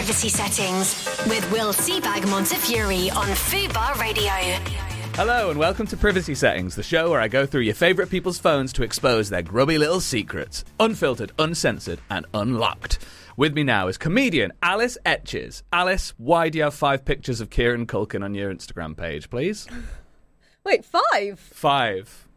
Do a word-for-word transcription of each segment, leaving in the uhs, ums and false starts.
Privacy Settings with Will Seabag Montefiore on Fubar Radio. Hello and welcome to Privacy Settings, the show where I go through your favourite people's phones to expose their grubby little secrets. Unfiltered, uncensored and unlocked. With me now is comedian Alice Etches. Alice, why do you have five pictures of Kieran Culkin on your Instagram page, please? Wait, five? Five.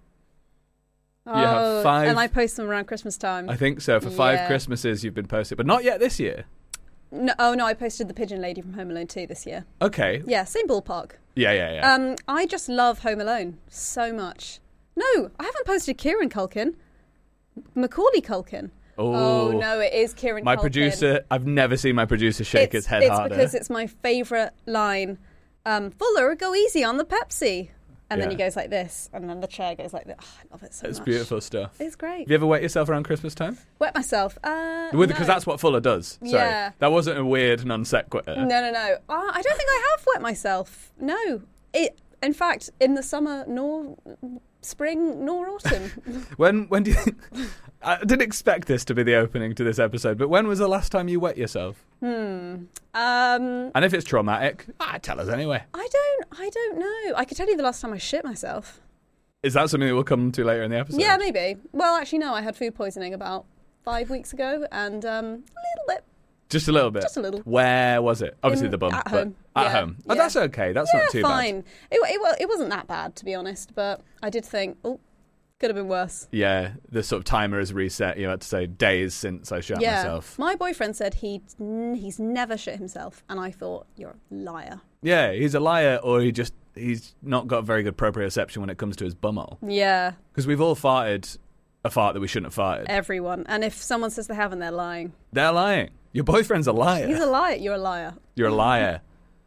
Oh, you have five. And I post them around Christmas time. I think so. For five Yeah. Christmases you've been posted, but not yet this year. No, oh no, I posted the Pigeon Lady from Home Alone two this year. Okay. Yeah, same ballpark. Yeah, yeah, yeah. Um, I just love Home Alone so much. No, I haven't posted Kieran Culkin. Macaulay Culkin. Oh, no, it is Kieran My Culkin. producer, I've never seen my producer shake it's, his head it's harder. It's because it's my favourite line. Um, Fuller, go easy on the Pepsi. And then Yeah. he goes like this, and then the chair goes like this. Oh, I love it so It's much. beautiful stuff. It's great. Have you ever wet yourself around Christmas time? Wet myself. Uh, Because no. that's what Fuller does. Sorry. Yeah. That wasn't a weird non sequitur. No, no, no. Uh, I don't think I have wet myself. No. It. In fact, in the summer, nor spring, nor autumn. When when do you think... I didn't expect this to be the opening to this episode, but when was the last time you wet yourself? hmm. Um. And if it's traumatic, ah, tell us anyway. I don't. I don't know. I could tell you the last time I shit myself. Is that something that we'll come to later in the episode? Yeah, maybe. Well, actually, no. I had food poisoning about five weeks ago, and um, a little bit. Just a little bit? Just a little. Where was it? Obviously In- the bum. at but home. At Yeah, home. Oh, yeah. that's okay. That's Yeah, not too fine. bad. It, it, well, it wasn't that bad, to be honest, but I did think, oh, could have been worse. Yeah, the sort of timer is reset. You had to say days since I shot Yeah. myself. My boyfriend said he he's never shit himself, and I thought, you're a liar. Yeah, he's a liar, or he just he's not got very good proprioception when it comes to his bumhole. Yeah, Because we've all farted a fart that we shouldn't have farted. everyone. And if someone says they haven't, they're lying. They're lying. Your boyfriend's a liar. He's a liar. You're a liar. You're a liar.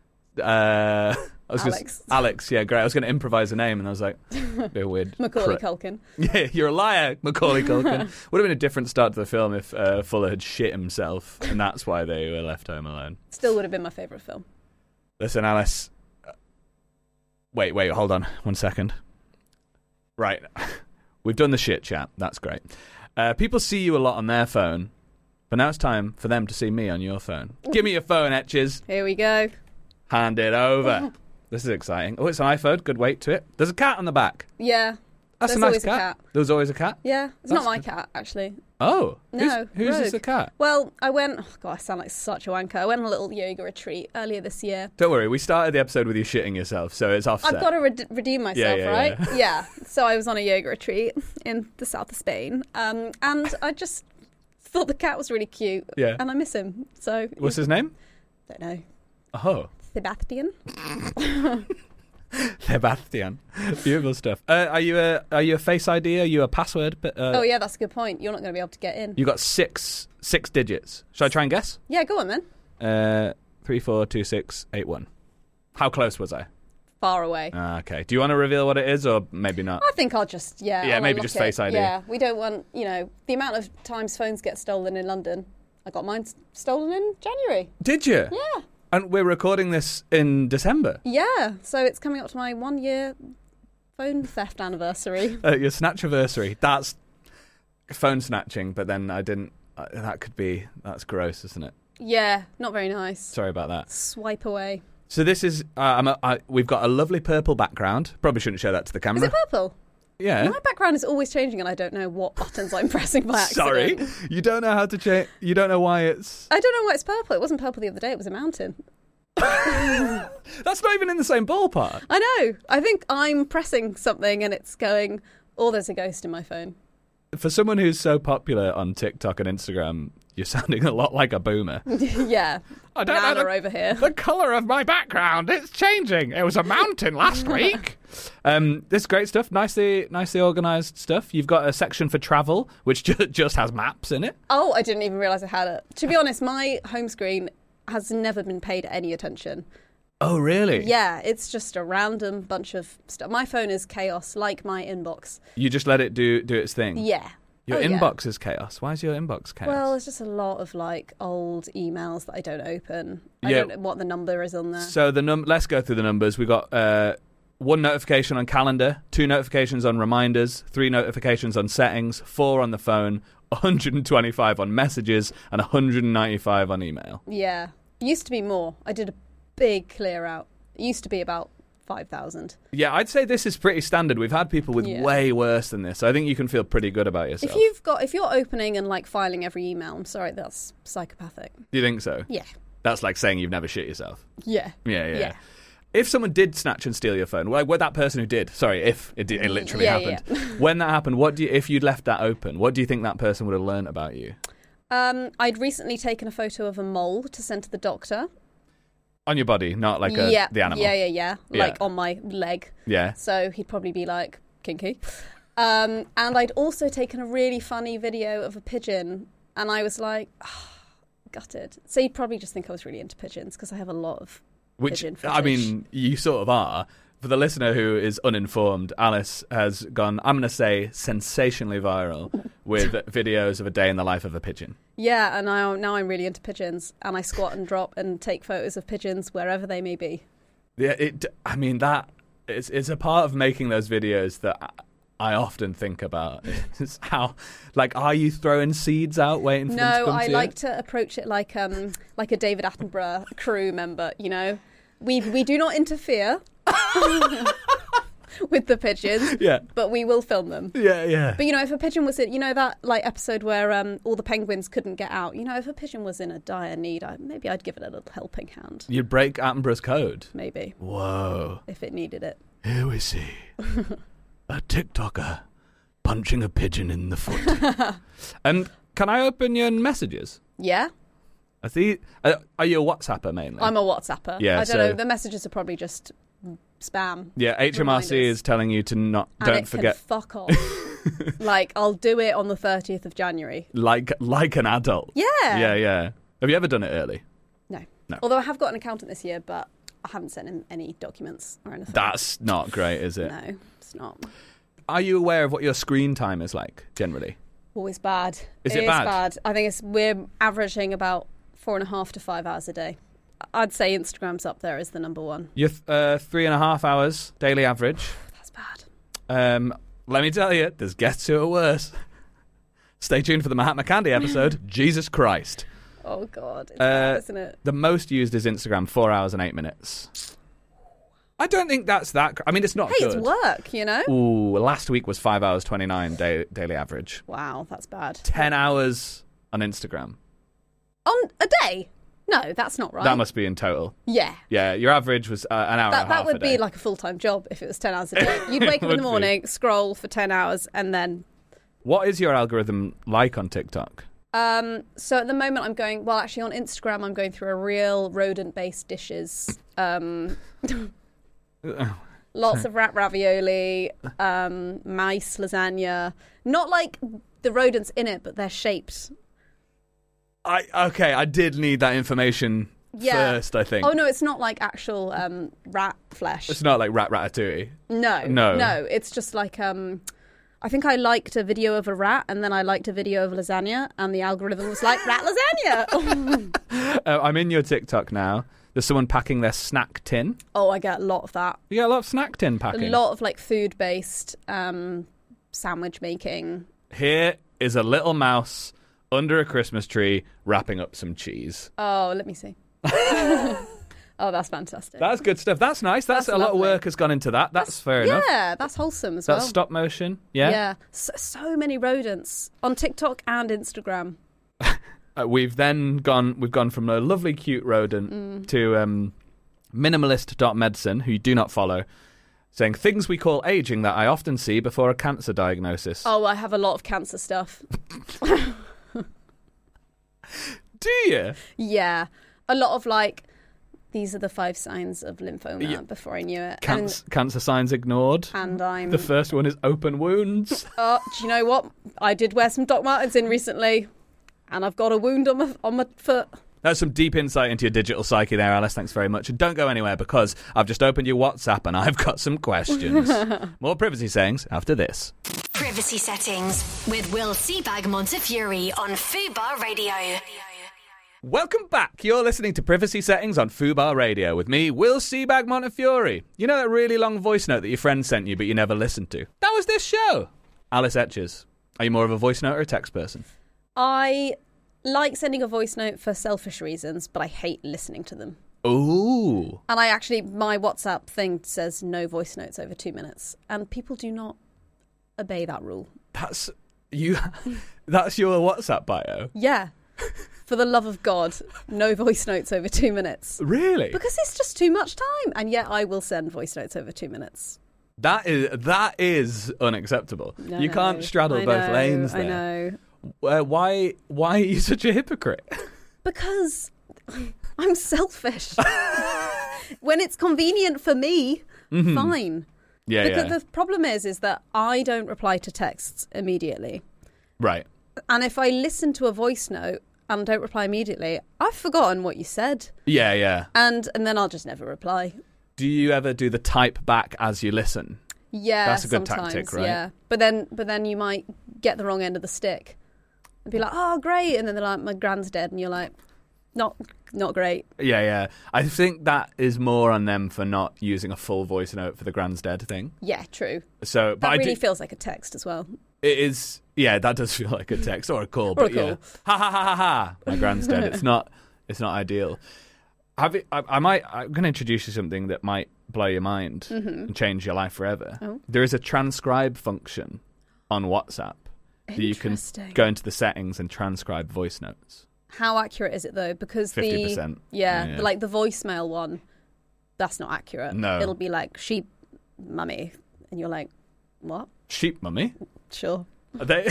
uh, I was Alex. Gonna, Alex, yeah, great. I was going to improvise a name, and I was like, be a weird. Macaulay prick. Culkin. Yeah, you're a liar, Macaulay Culkin. Would have been a different start to the film if uh, Fuller had shit himself, and that's why they were left home alone. Still would have been my favourite film. Listen, Alice. Wait, wait, hold on one second. Right. We've done the shit chat. That's great. Uh, people see you a lot on their phone, but now it's time for them to see me on your phone. Give me your phone, Etches. Here we go. Hand it over. This is exciting. Oh, it's an iPhone. Good weight to it. There's a cat on the back. Yeah. That's There's a nice always a cat. cat. There was always a cat? Yeah. It's That's not my good. cat, actually. Oh. No, Who's, who's this Rogue. a cat? Well, I went... Oh, God, I sound like such a wanker. I went on a little yoga retreat earlier this year. Don't worry. We started the episode with you shitting yourself, so it's offset. I've got to re- redeem myself, yeah, right? yeah. Yeah. So I was on a yoga retreat in the south of Spain, um, and I just thought the cat was really cute, Yeah. and I miss him. So What's his name? don't know, Oh. Sebastian. Sebastian. Beautiful stuff. Uh, are you a are you a Face I D? Are you a password? But, uh, Oh yeah, that's a good point. You're not going to be able to get in. You got six six digits. Should I try and guess? Yeah, go on then. Uh, three, four, two, six, eight, one. How close was I? Far away. Ah, okay. Do you want to reveal what it is, or maybe not? I think I'll just yeah. Yeah, I'll maybe unlock just it. Face I D. Yeah, we don't want you know the amount of times phones get stolen in London. I got mine s- stolen in January. Did you? Yeah. And we're recording this in December. Yeah, so it's coming up to my one year phone theft anniversary. Uh, your snatch anniversary. That's phone snatching, but then I didn't. Uh, that could be. That's gross, isn't it? Yeah, not very nice. Sorry about that. Swipe away. So this is. Uh, I'm a, I, we've got a lovely purple background. Probably shouldn't show that to the Is camera. it purple? Yeah. My background is always changing and I don't know what buttons I'm pressing by Sorry, accident. you don't know how to change. You don't know why it's. I don't know why it's purple. It wasn't purple the other day, it was a mountain. That's not even in the same ballpark. I know. I think I'm pressing something and it's going, oh, there's a ghost in my phone. For someone who's so popular on TikTok and Instagram, you're sounding a lot like a boomer. Yeah. I don't know Nana the- over here. The colour of my background, it's changing. It was a mountain last week. Um, this is great stuff. Nicely, nicely organised stuff. You've got a section for travel, which ju- just has maps in it. Oh, I didn't even realise I had it. To be honest, my home screen has never been paid any attention. Oh, really? Yeah, it's just a random bunch of stuff. My phone is chaos, like my inbox. You just let it do do its thing. Yeah. Your Oh, yeah. inbox is chaos. Why is your inbox chaos? Well, it's just a lot of like old emails that I don't open. I Yeah. don't know what the number is on there. So the num- let's go through the numbers. We got uh, one notification on calendar, two notifications on reminders, three notifications on settings, four on the phone, one hundred twenty-five on messages, and one hundred ninety-five on email. Yeah. It used to be more. I did a big clear out. It used to be about five thousand. Yeah, I'd say this is pretty standard. We've had people with Yeah. way worse than this. So I think you can feel pretty good about yourself. If you've got, if you're opening and like filing every email, I'm sorry, that's psychopathic. Do you think so? Yeah. That's like saying you've never shit yourself. Yeah. Yeah, yeah. Yeah. If someone did snatch and steal your phone, like what that person who did, sorry, if it, did, it literally Yeah, happened, yeah. when that happened, what do you, if you'd left that open, what do you think that person would have learned about you? Um, I'd recently taken a photo of a mole to send to the doctor. On your body, not like a, yeah. the animal. Yeah, yeah, yeah. Like Yeah. on my leg. Yeah. So he'd probably be like, kinky. Um, and I'd also taken a really funny video of a pigeon, and I was like, oh, gutted. So you'd probably just think I was really into pigeons, because I have a lot of Which, pigeon I fetish. mean, you sort of are. For the listener who is uninformed, Alice has gone, I'm going to say, sensationally viral with videos of a day in the life of a pigeon. Yeah, and now, now I'm really into pigeons, and I squat and drop and take photos of pigeons wherever they may be. Yeah, it. I mean, that is, is a part of making those videos that I often think about. It's how, like, are you throwing seeds out waiting for them to No, come I to like you? to approach it like um like a David Attenborough crew member, you know? We we do not interfere with the pigeons, Yeah. but we will film them. Yeah, yeah. But, you know, if a pigeon was in, you know, that like episode where um, all the penguins couldn't get out, you know, if a pigeon was in a dire need, I, maybe I'd give it a little helping hand. You'd break Attenborough's code. Maybe, Whoa. if it needed it. Here we see a TikToker punching a pigeon in the foot. And can I open your messages? Yeah, I see. Uh, are you a WhatsApper mainly? I'm a WhatsApper. Yeah, I don't so- know, the messages are probably just spam. yeah, H M R C reminders. is telling you to not. And Don't it forget. can fuck off. Like, I'll do it on the thirtieth of January. Like, like an adult. Yeah. Yeah, yeah. Have you ever done it early? No. No. Although I have got an accountant this year, but I haven't sent him any documents or anything. That's not great, is it? No, it's not. Are you aware of what your screen time is like generally? Always bad. Is it is bad? bad. I think it's we're averaging about four and a half to five hours a day. I'd say Instagram's up there as the number one. You're th- uh, three and a half hours daily average. That's bad. Um, let me tell you, there's guests who are worse. Stay tuned for the Mahatma Candy episode. Jesus Christ. Oh God, it's Uh, bad, isn't it? The most used is Instagram, four hours and eight minutes. I don't think that's that. Cr- I mean, it's not Hey, good. it's work, you know. Ooh, last week was five hours twenty-nine day- daily average. Wow, that's bad. Ten hours on Instagram. On a day? No, that's not right. That must be in total. Yeah. Yeah, your average was uh, an hour That, and a half that would a day. be like a full-time job if it was ten hours a day. You'd wake up in would the be. morning, scroll for ten hours, and then... What is your algorithm like on TikTok? Um, so at the moment I'm going... Well, actually on Instagram I'm going through a real rodent-based dishes. Um, lots of rat ravioli, um, mice lasagna. Not like the rodents in it, but they're shaped. I okay, I did need that information Yeah. first, I think. Oh, no, it's not like actual um, rat flesh. It's not like Rat Ratatouille. No, No. no. It's just like um, I think I liked a video of a rat, and then I liked a video of lasagna, and the algorithm was like rat lasagna. Uh, I'm in your TikTok now. There's someone packing their snack tin. Oh, I get a lot of that. You get a lot of snack tin A packing. lot of like food based um, sandwich making. Here is a little mouse under a Christmas tree wrapping up some cheese. Oh, let me see. Oh, that's fantastic. That's good stuff. That's nice. That's, That's a lot of lovely. work has gone into that. That's, fair enough. Yeah, that's wholesome as That's well. stop motion. Yeah. Yeah, so, so many rodents on TikTok and Instagram. Uh, we've then gone. We've gone from a lovely, cute rodent Mm. to um, minimalist.medicine, who you do not follow, saying things we call aging that I often see before a cancer diagnosis. Oh, I have a lot of cancer stuff. Do you? Yeah, a lot of like, these are the five signs of lymphoma Yeah. before I knew it. Cancer, cancer signs ignored. And, and I'm... The first one is open wounds. Oh, do you know what? I did wear some Doc Martens in recently, and I've got a wound on my, on my foot. That's some deep insight into your digital psyche there, Alice. Thanks very much. And don't go anywhere, because I've just opened your WhatsApp and I've got some questions. More privacy sayings after this. Privacy Settings with Will Seabag Montefiore on Fubar Radio. Welcome back. You're listening to Privacy Settings on Fubar Radio with me, Will Seabag Montefiore. You know that really long voice note that your friend sent you but you never listened to? That was this show. Alice Etches. Are you more of a voice note or a text person? I like sending a voice note for selfish reasons, but I hate listening to them. Ooh. And I actually, my WhatsApp thing says no voice notes over two minutes. And people do not obey that rule. That's you. That's your WhatsApp bio? Yeah. For the love of God, no voice notes over two minutes. Really? Because it's just too much time. And yet I will send voice notes over two minutes. That is that is unacceptable. No, you can't straddle I both know, lanes there. I know. Uh, why why are you such a hypocrite? Because I'm selfish. When it's convenient for me, mm-hmm. fine. Yeah, because yeah. the problem is, is that I don't reply to texts immediately. Right. And if I listen to a voice note and don't reply immediately, I've forgotten what you said. Yeah, yeah. And and then I'll just never reply. Do you ever do the type back as you listen? Yeah, that's a good sometimes, tactic, right? Yeah, but then but then you might get the wrong end of the stick and be like, "Oh, great," and then they're like, "My grand's dead," and you're like, "Not not great." Yeah, yeah. I think that is more on them for not using a full voice note for the grand's dead thing. Yeah, true. So, but that I really do, feels like a text as well. It is. Yeah, that does feel like a text or a call. Or but a call. yeah, ha ha ha ha ha. My grand's dead. It's not. It's not ideal. Have it, I, I might. I'm going to introduce you to something that might blow your mind mm-hmm. and change your life forever. Oh. There is a transcribe function on WhatsApp that you can go into the settings and transcribe voice notes. How accurate is it though? Because fifty percent. the yeah, yeah. The, like the voicemail one, that's not accurate. No, it'll be like sheep, mummy, and you're like, what? Sheep mummy? Sure. Are they?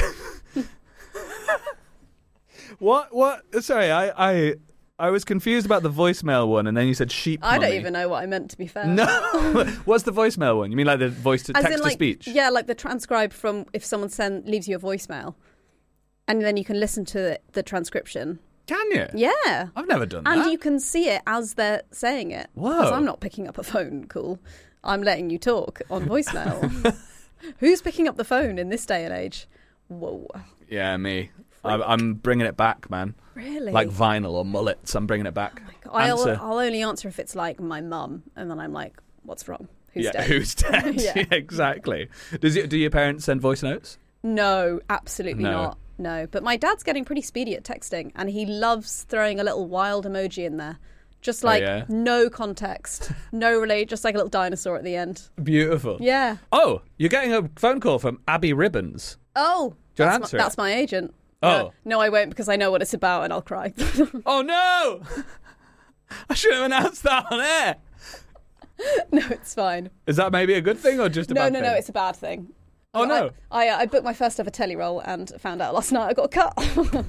what? What? Sorry, I, I, I was confused about the voicemail one, and then you said sheep. I mummy. don't even know what I meant. To be fair. No. What's the voicemail one? You mean like the voice to As text in, to like, speech? Yeah, like the transcribe from if someone send leaves you a voicemail, and then you can listen to the, the transcription. Can you? Yeah. I've never done and that. And you can see it as they're saying it. Whoa. Because I'm not picking up a phone call. I'm letting you talk on voicemail. Who's picking up the phone in this day and age? Whoa. Yeah, me. I'm, I'm bringing it back, man. Really? Like vinyl or mullets. I'm bringing it back. Oh my God. I'll, I'll only answer if it's like my mum. And then I'm like, what's wrong? Who's yeah, dead? Who's dead? yeah. yeah, exactly. Does it, do your parents send voice notes? No, absolutely No. not. No, but my dad's getting pretty speedy at texting, and he loves throwing a little wild emoji in there. Just like oh, yeah? no context, no relate, just like a little dinosaur at the end. Beautiful. Yeah. Oh, you're getting a phone call from Abby Ribbons. Oh, Do you that's, answer my, it? that's my agent. Oh. No, no, I won't because I know what it's about and I'll cry. Oh, no! I should have announced that on air. No, it's fine. Is that maybe a good thing or just a no, bad no, thing? no, it's a bad thing. Oh, no. I, I, I booked my first ever telly role and found out last night I got a cut.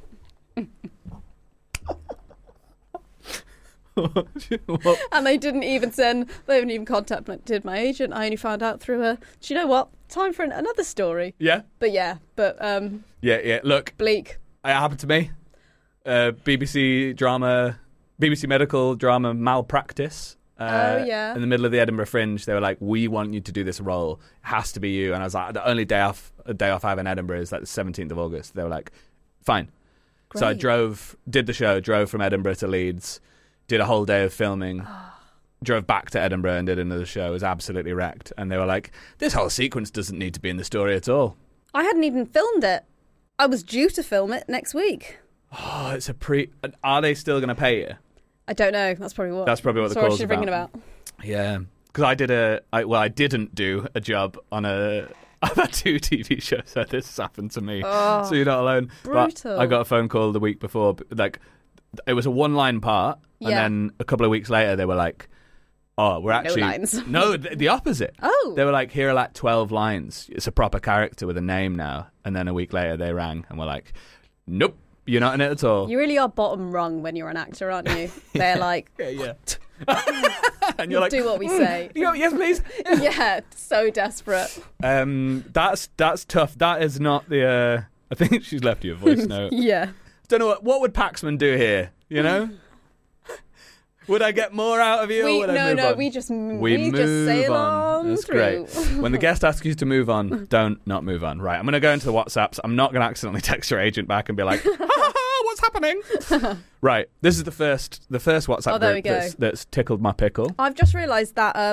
And they didn't even send, they haven't even contacted my agent. I only found out through a, do you know what? Time for an, another story. Yeah? But yeah, but um, Yeah, yeah. Look, bleak. it happened to me. Uh, B B C drama, B B C medical drama malpractice. Uh, Oh, yeah. In the middle of the Edinburgh Fringe, they were like, "We want you to do this role. It has to be you." And I was like, "The only day off, a day off I have in Edinburgh is like the seventeenth of August." They were like, "Fine." So I Great. drove, did the show, drove from Edinburgh to Leeds, did a whole day of filming, drove back to Edinburgh and did another show. It was absolutely wrecked. And they were like, "This whole sequence doesn't need to be in the story at all." I hadn't even filmed it. I was due to film it next week. Oh, it's a pre. Are they still going to pay you? I don't know. That's probably what. That's probably what the Sorry, call's she's ringing about. about. Yeah, because I did a, I, well, I didn't do a job on a. I've had two T V shows, so this has happened to me. Oh, so you're not alone. brutal. But I got a phone call the week before, like, it was a one-line part, and Yeah. then a couple of weeks later, they were like, "Oh, we're actually lines. no, the, the opposite." Oh. They were like, "Here are like twelve lines. It's a proper character with a name now." And then a week later, they rang and were like, "Nope, you're not in it at all." You really are bottom rung when you're an actor, aren't you? They're like, yeah, yeah. And you're you'll like, do what we "Mm, say. you go, yes, please. Yeah, so desperate. Um, that's that's tough. That is not the. Uh, I think she's left you a voice note. Yeah. Don't know what what would Paxman do here. You know, would I get more out of you? We, or would I no, move no, on? we just we, we just move sail on. on That's through. great. When the guest asks you to move on, don't not move on. Right, I'm going to go into the WhatsApps. I'm not going to accidentally text your agent back and be like, ha, ha, ha, "What's happening?" Right, this is the first the first WhatsApp Oh, there group we go. that's, that's tickled my pickle. I've just realised that um,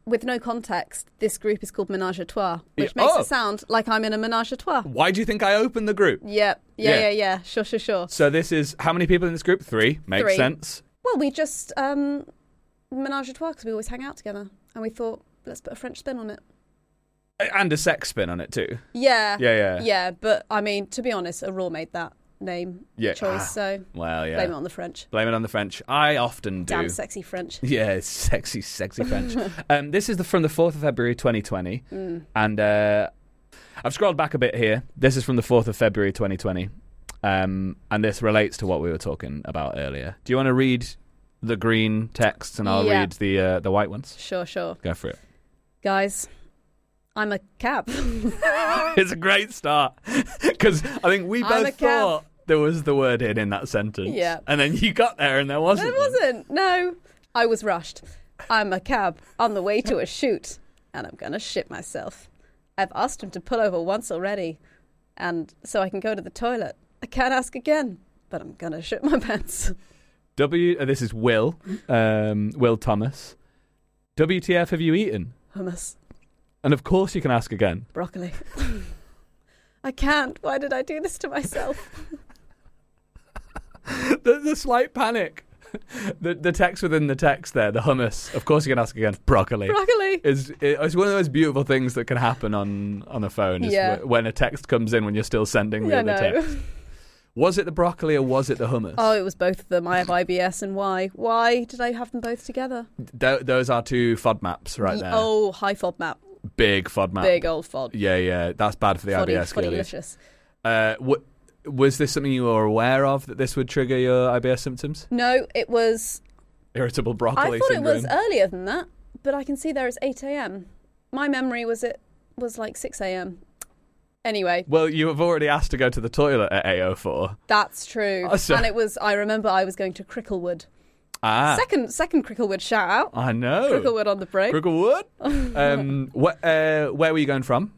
with no context, this group is called Menage a Trois, which Yeah. makes Oh. it sound like I'm in a Menage a Trois. Why do you think I opened the group? Yeah, yeah, Yeah. yeah, yeah. Sure, sure, sure. So this is, how many people in this group? Three. Makes Three. sense. Well, we just um, Menage a Trois because we always hang out together, and we thought, let's put a French spin on it. And a sex spin on it too. Yeah, Yeah, yeah. yeah. But I mean, to be honest, a Raw made that name Yeah. choice, Ah, so well, yeah. blame it on the French. Blame it on the French. I often do. Damn sexy French. Yeah, it's sexy, sexy French. um, this is the, from the fourth of February twenty twenty. Mm. And uh, I've scrolled back a bit here. This is from the fourth of February twenty twenty. Um, and this relates to what we were talking about earlier. Do you want to read the green texts and I'll Yeah. read the uh, the white ones? Sure, sure. Go for it. Guys, I'm a cab. It's a great start. Because I think we I'm a both cab. thought there was the word in in that sentence. Yeah. And then you got there and there wasn't. It wasn't. No. I was rushed. I'm a cab on the way to a shoot, and I'm going to shit myself. I've asked him to pull over once already, and so I can go to the toilet. I can't ask again, but I'm going to shit my pants. W. Uh, this is Will. Um, Will Thomas. W T F have you eaten? Hummus. And of course you can ask again. Broccoli. I can't. Why did I do this to myself? the, the slight panic. The the text within the text there, the hummus. Of course you can ask again. Broccoli. Broccoli. Is it's one of those beautiful things that can happen on, on a phone. Is Yeah. wh- when a text comes in when you're still sending the Yeah, other no. text. Was it the broccoli or was it the hummus? Oh, it was both of them. I have I B S, and why? Why did I have them both together? Th- those are two FODMAPs right there. Oh, high FODMAP. Big FODMAP. Big old FOD. Yeah, yeah. That's bad for the I B S Foddy, girlies. Foddylicious. Uh, w- was this something you were aware of, that this would trigger your I B S symptoms? No, it was... Irritable broccoli I thought syndrome? it was earlier than that, but I can see there it's eight a.m. My memory was it was like six a.m. Anyway, Well, you have already asked to go to the toilet at eight oh four. that's true. Oh, so- And it was, I remember I was going to Cricklewood. Ah, Second second Cricklewood shout out. I know. Cricklewood on the break. Cricklewood? um, wh- uh, where were you going from?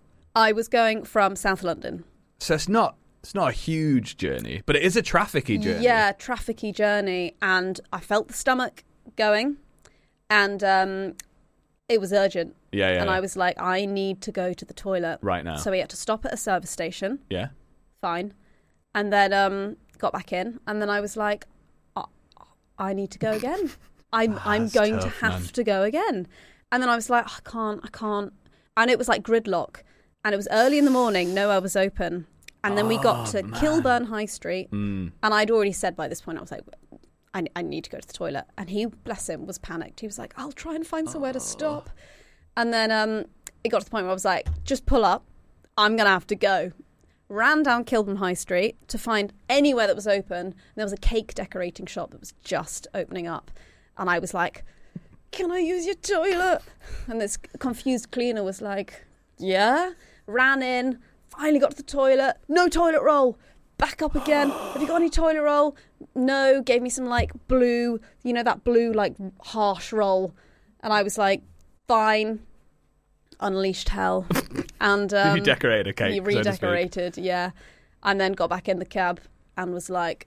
I was going from South London. So it's not it's not a huge journey, but it is a trafficky journey. Yeah, trafficky journey. And I felt the stomach going. And um, it was urgent. Yeah, yeah. And I was like, I need to go to the toilet. Right now. So we had to stop at a service station. Yeah. Fine. And then um, got back in. And then I was like, I, I need to go again. I'm, I'm That's going tough, to have man. to go again. And then I was like, I can't, I can't. And it was like gridlock. And it was early in the morning. Nowhere was open. And then we got Oh, to man. Kilburn High Street. Mm. And I'd already said by this point, I was like, I, I need to go to the toilet. And he, bless him, was panicked. He was like, I'll try and find somewhere to stop. And then um, it got to the point where I was like, just pull up. I'm going to have to go. Ran down Kilburn High Street to find anywhere that was open. And there was a cake decorating shop that was just opening up. And I was like, can I use your toilet? And this confused cleaner was like, yeah. Ran in, finally got to the toilet. No toilet roll. Back up again. Have you got any toilet roll? No. Gave me some like blue, you know, that blue like harsh roll. And I was like, fine. Unleashed hell. And um, you decorated a cake. we so to speak. redecorated, yeah. And then got back in the cab and was like,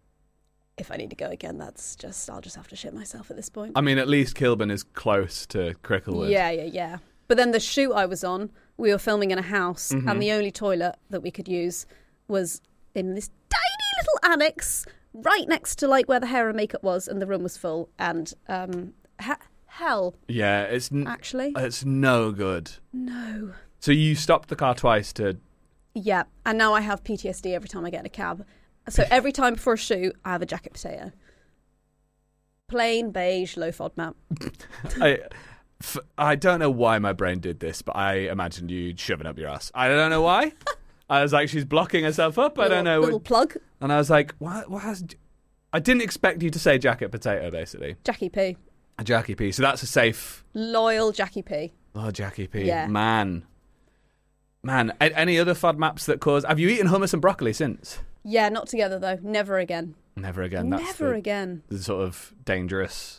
if I need to go again, that's just, I'll just have to shit myself at this point. I mean, at least Kilburn is close to Cricklewood. Yeah, yeah, yeah. But then the shoot I was on, we were filming in a house, Mhm. and the only toilet that we could use was in this tiny little annex right next to like where the hair and makeup was, and the room was full. And um, ha- hell, Yeah, it's n- actually, it's no good. no. So you stopped the car twice to. Yeah, and now I have P T S D every time I get in a cab. So every time before a shoot, I have a jacket potato. Plain beige, low FODMAP. I, f- I don't know why my brain did this, but I imagined you shoving up your ass. I don't know why. I was like, she's blocking herself up. I don't know. Little plug, And I was like, what? What has? I didn't expect you to say jacket potato. Basically, Jackie P. a Jackie P. So that's a safe. Loyal Jackie P. Oh, Jackie P. Yeah. Man. Man. A- any other FODMAPs that cause? Have you eaten hummus and broccoli since? Yeah, not together though. Never again. Never again. That's Never the, again. the sort of dangerous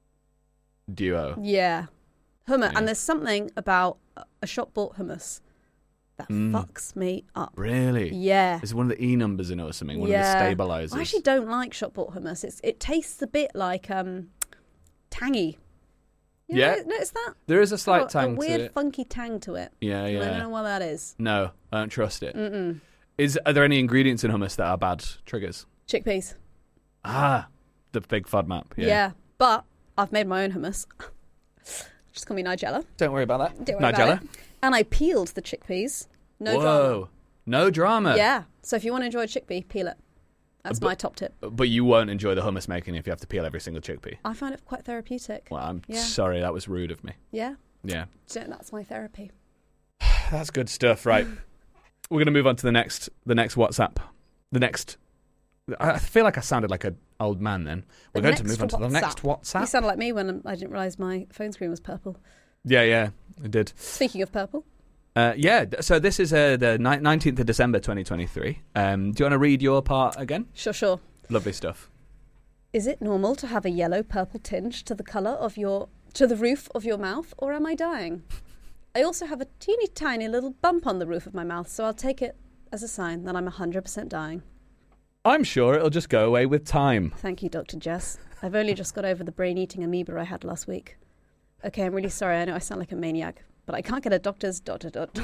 duo. Yeah. Hummus. Yeah. And there's something about a shop bought hummus that Mm. fucks me up. Really? Yeah. Is one of the E numbers in it or something? One yeah. of the stabilizers. I actually don't like shop bought hummus. It's, it tastes a bit like um, tangy. You Yeah. know, notice that? There is a slight Got tang a weird, to it. funky tang to it. Yeah, And I don't yeah. know what that is. No, I don't trust it. Mm-mm. Is Are there any ingredients in hummus that are bad triggers? Chickpeas. Ah, the big FODMAP. Yeah. Yeah. But I've made my own hummus. Just call me Nigella. Don't worry about that. Don't worry Nigella. about it. And I peeled the chickpeas. No Whoa. drama. No drama. Yeah. So if you want to enjoy a chickpea, peel it. That's But- my top tip. But you won't enjoy the hummus making if you have to peel every single chickpea. I find it quite therapeutic. Well, I'm Yeah. sorry, that was rude of me. Yeah. Yeah. So that's my therapy. That's good stuff, right? We're going to move on to the next the next WhatsApp. The next I feel like I sounded like an old man then. We're The going to next move on to the next You WhatsApp. sounded like me when I didn't realise my phone screen was purple. Yeah, yeah, I did. Speaking of purple. Uh, yeah, th- so this is uh, the ni- nineteenth of December twenty twenty-three. Um, do you want to read your part again? Sure, sure. Lovely stuff. Is it normal to have a yellow-purple tinge to the colour of your... to the roof of your mouth, or am I dying? I also have a teeny tiny little bump on the roof of my mouth, so I'll take it as a sign that I'm one hundred percent dying. I'm sure it'll just go away with time. Thank you, Doctor Jess. I've only just got over the brain-eating amoeba I had last week. Okay, I'm really sorry. I know I sound like a maniac, but I can't get a doctor's dot dot dot.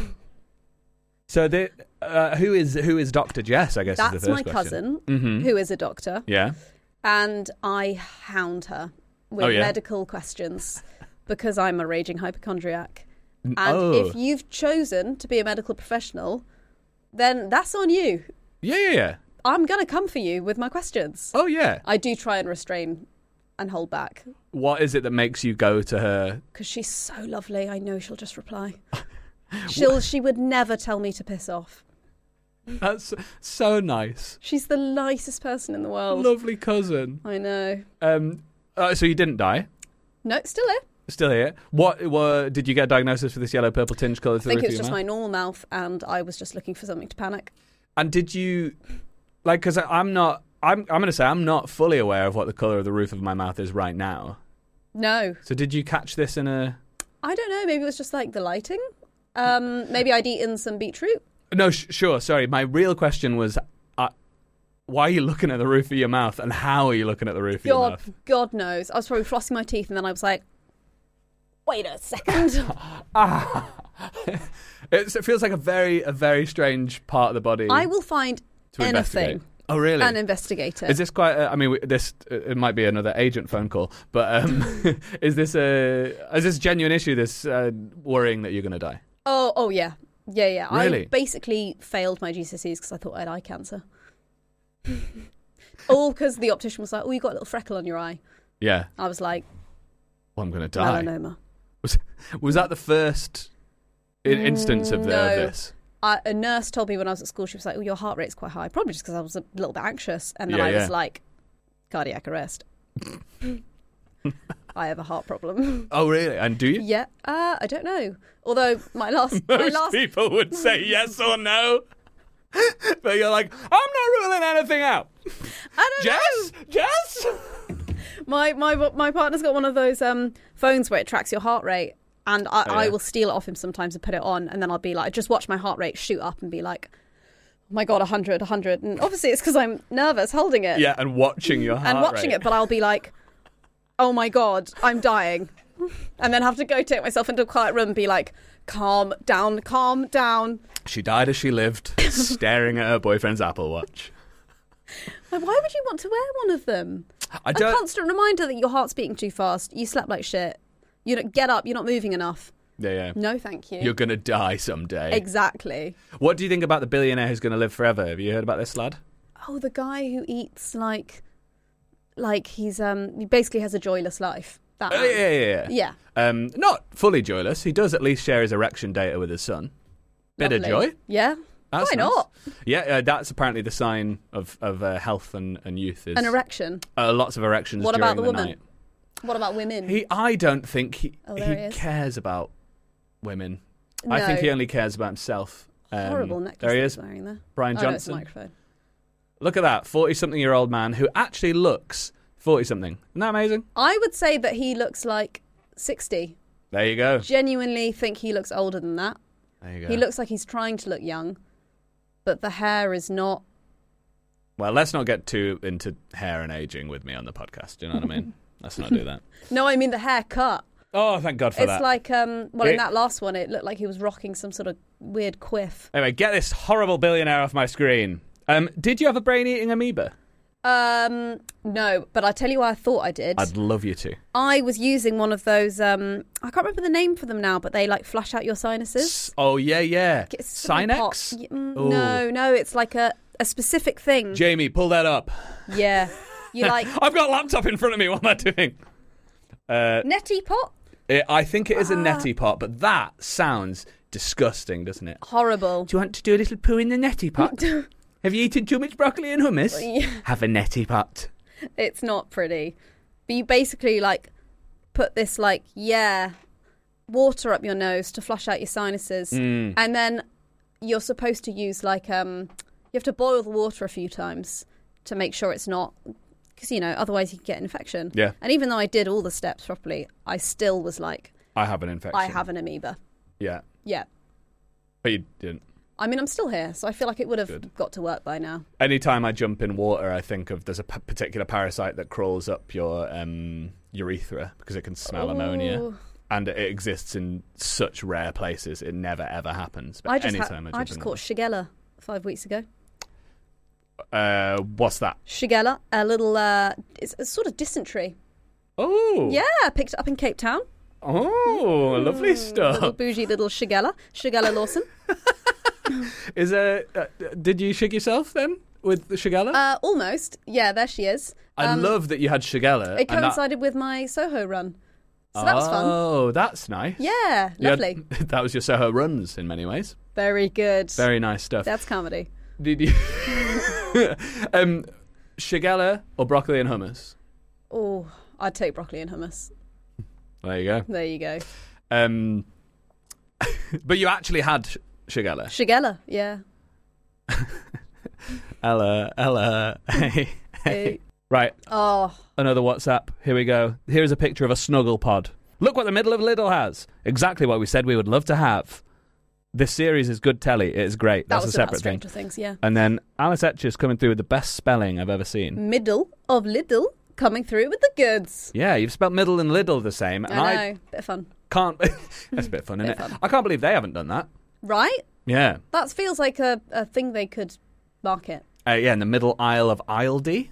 So the, uh, who is who is Doctor Jess, I guess That's is the first my question. cousin, Mm-hmm. who is a doctor, Yeah. and I hound her with Oh, yeah? medical questions because I'm a raging hypochondriac. N- And oh. if you've chosen to be a medical professional, then that's on you. Yeah, yeah, yeah. I'm going to come for you with my questions. Oh, yeah. I do try and restrain and hold back What is it that makes you go to her? because she's so lovely. I know she'll just reply. She'll, she would never tell me to piss off. That's so nice. She's the nicest person in the world. Lovely cousin. I know. Um, uh, so you didn't die? No, still here. Still here. What were, did you get a diagnosis for this yellow purple tinge colour I to the think roof it was of your just mouth? my normal mouth, and I was just looking for something to panic. And did you, like, because I'm not, I'm, I'm going to say I'm not fully aware of what the colour of the roof of my mouth is right now. No, So did you catch this in a? I don't know. Maybe it was just like the lighting. Um, maybe I'd eaten some beetroot. No, sh- sure. Sorry, my real question was, uh, why are you looking at the roof of your mouth, and how are you looking at the roof of your God, mouth? God knows. I was probably flossing my teeth, and then I was like, "Wait a second." Ah, it's, it feels like a very, a very strange part of the body. I will find to investigate. anything Oh, really? and investigate it. Is this quite? A, I mean, this it might be another agent phone call, but um, is this a is this a genuine issue? This uh, worrying that you're going to die? Oh, oh yeah, yeah, yeah. Really? I basically failed my G C S Es because I thought I had eye cancer. All because the optician was like, "Oh, you got a little freckle on your eye." Yeah. I was like, Well, I'm going to die. "Melanoma." Was was that the first i- instance of, the, No. of this? I, a nurse told me when I was at school, she was like, "Oh, your heart rate's quite high." Probably just because I was a little bit anxious, and then Yeah, I yeah. was like, "Cardiac arrest." I have a heart problem. Oh, really? And do you? Yeah, uh, I don't know. Although my last, my Most last, people would say yes or no. But you're like, I'm not ruling anything out. I don't Jess? Jess? know. My my my partner's got one of those um, phones where it tracks your heart rate, and I, Oh, I yeah. will steal it off him sometimes and put it on, and then I'll be like, just watch my heart rate shoot up and be like, "Oh my god, one hundred, one hundred," and obviously it's because I'm nervous holding it Yeah, and watching your heart and watching rate. it, but I'll be like, "Oh my god, I'm dying," and then have to go take myself into a quiet room and be like, "Calm down, calm down." She died as she lived, staring at her boyfriend's Apple Watch. Like, why would you want to wear one of them? I A don't. constant reminder that your heart's beating too fast. You slept like shit. You don't get up. You're not moving enough. Yeah, yeah. No, thank you. You're gonna die someday. Exactly. What do you think about the billionaire who's gonna live forever? Have you heard about this lad? Oh, the guy who eats like, like he's um, he basically has a joyless life. That Oh, man. yeah, yeah, yeah. Yeah. Um, not fully joyless. He does at least share his erection data with his son. Bit of Lovely. joy. Yeah. That's Why nice. not? Yeah, uh, that's apparently the sign of of uh, health and, and youth. Is An erection. uh, lots of erections. What during about the woman? night. What about women? He, I don't think he Oh, there he he is. cares about women. no. I think he only cares about himself. Um, Horrible necklace There he that is, he's wearing there. Brian Oh, no, it's a Johnson. microphone. Look at that, forty-something-year-old man who actually looks forty-something. Isn't that amazing? I would say that he looks like sixty. There you go. Genuinely think he looks older than that. There you go. He looks like he's trying to look young, but the hair is not. Well, let's not get too into hair and aging with me on the podcast. Do you know what I mean? Let's not do that. No, I mean the haircut. Oh, thank God for it's that. like, um, well, It- in that last one, it looked like he was rocking some sort of weird quiff. Anyway, get this horrible billionaire off my screen. Um, did you have a brain-eating amoeba? Um, no, but I tell you what I thought I did. I'd love you to. I was using one of those, um, I can't remember the name for them now, but they like flush out your sinuses. S- oh, yeah, yeah. It's something Sinex? pot. Y- mm, Ooh. No, no, it's like a, a specific thing. Jamie, pull that up. Yeah. You like I've got a laptop in front of me. What am I doing? Uh, neti pot? it, I think it is a Ah. neti pot, but that sounds disgusting, doesn't it? Horrible. Do you want to do a little poo in the neti pot? Have you eaten too much broccoli and hummus? Yeah. Have a neti pot. It's not pretty. But you basically like put this like, yeah, water up your nose to flush out your sinuses. Mm. And then you're supposed to use like, um, you have to boil the water a few times to make sure it's not, because, you know, otherwise you can get an infection. Yeah. And even though I did all the steps properly, I still was like, I have an infection. I have an amoeba. Yeah. Yeah. But you didn't. I mean, I'm still here, so I feel like it would have Good. got to work by now. Anytime I jump in water, I think of there's a p- particular parasite that crawls up your um, urethra because it can smell ammonia. Ooh. And it exists in such rare places. It never, ever happens. But I just, ha- anytime I, I jump just in caught Shigella five weeks ago. Uh, what's that? Shigella, a little, uh, it's a sort of dysentery. Oh. Yeah, I picked it up in Cape Town. Oh, lovely Little stuff. bougie little Shigella. Shigella Lawson. Is a, uh, did you shig yourself then with the Shigella? Uh, almost. Yeah, there she is. I Um, love that you had Shigella. It and that- coincided with my Soho run. So that was fun. Oh, that's nice. Yeah, You had- lovely. that was your Soho runs in many ways. Very good. Very nice stuff. That's comedy. Did you? um, Shigella or broccoli and hummus? Oh, I'd take broccoli and hummus. There you go. There you go. Um, but you actually had sh- Shigella. Shigella, yeah. Ella, Ella. Hey, Hey. Right, Oh, another WhatsApp. Here we go. Here's a picture of a snuggle pod. Look what the middle of Lidl has. Exactly what we said we would love to have. This series is good telly. It is great. that That's a was about separate thing. Stranger Things, yeah. And then Alice Etcher's coming through with the best spelling I've ever seen. Middle of Lidl coming through with the goods. Yeah, you've spelled middle and Lidl the same. And I I, know, bit of fun. can't... That's a bit fun, isn't Bit it? fun. I can't believe they haven't done that. Right? Yeah. That feels like a, a thing they could market. Uh, yeah, in the middle aisle of Aldi.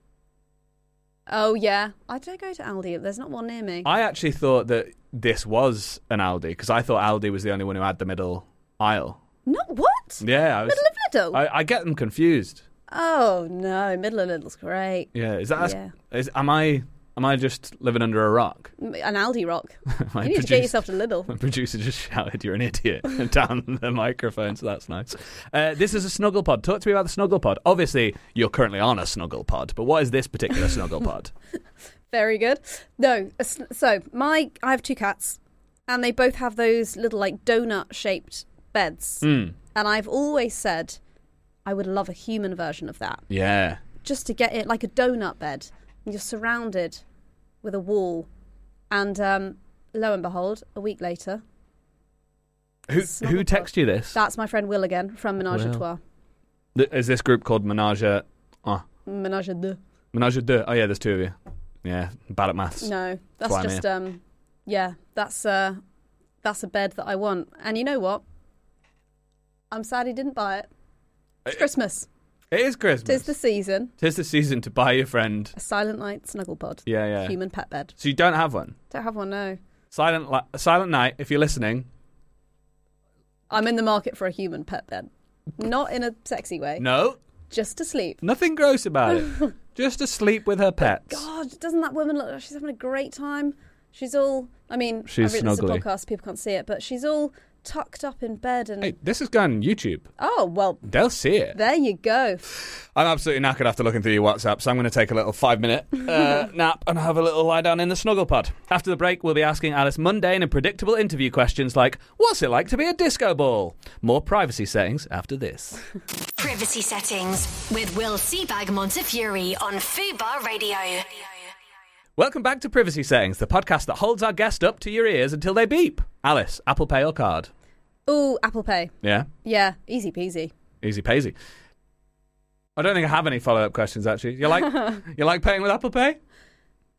Oh, yeah. I don't go to Aldi. There's not one near me. I actually thought that this was an Aldi because I thought Aldi was the only one who had the middle aisle. No, what? Yeah, I was, Middle of Lidl? I, I get them confused. Oh, no. Middle of Lidl's great. Yeah, is that? Yeah. Is, am I? Am I just living under a rock? An Aldi rock. My You need to producer- get yourself to Lidl. My producer just shouted, "You're an idiot!" down the microphone, so that's nice. Uh, this is a snuggle pod. Talk to me about the snuggle pod. Obviously, you're currently on a snuggle pod, but what is this particular snuggle pod? Very good. No, a sn- so my I have two cats, and they both have those little like donut-shaped beds. Mm, And I've always said I would love a human version of that, yeah. just to get it like a donut bed. And you're surrounded with a wall, and um, lo and behold, a week later, Who Snuggle who pod. texted you this? that's my friend Will again from Menage a Will. Trois. Th- Is this group called Menage? a- Oh, Menage a deux. Menage a deux. Oh yeah, there's two of you. Yeah, bad at maths. No, that's why I'm just um, yeah, that's uh, that's a bed that I want. And you know what? I'm sad he didn't buy it. It's Christmas. It is Christmas. Tis the season. Tis the season to buy your friend. A Silent Night snuggle pod. Yeah, yeah. Human pet bed. So you don't have one. Don't have one, no. Silent, li- Silent Night. If you're listening, I'm in the market for a human pet bed. Not in a sexy way. no, Just to sleep. nothing gross about it. Just to sleep with her pets. God, doesn't that woman look like she's having a great time? She's all, I mean, She's I read this is a snuggly. podcast, people can't see it, but she's all tucked up in bed and... Hey, this is going on YouTube. Oh, well, They'll see it. there you go. I'm absolutely knackered after looking through your WhatsApp, so I'm going to take a little five-minute uh, nap and have a little lie down in the snuggle pod. After the break, we'll be asking Alice mundane and predictable interview questions like, what's it like to be a disco ball? More privacy settings after this. Privacy settings with Will Seabag Montefiore on Fubar Radio. Welcome back to Privacy Settings, the podcast that holds our guest up to your ears until they beep. Alice, Apple Pay or card? Ooh, Apple Pay. Yeah, Yeah, easy peasy. easy peasy. I don't think I have any follow-up questions, actually. You like you like paying with Apple Pay? Uh,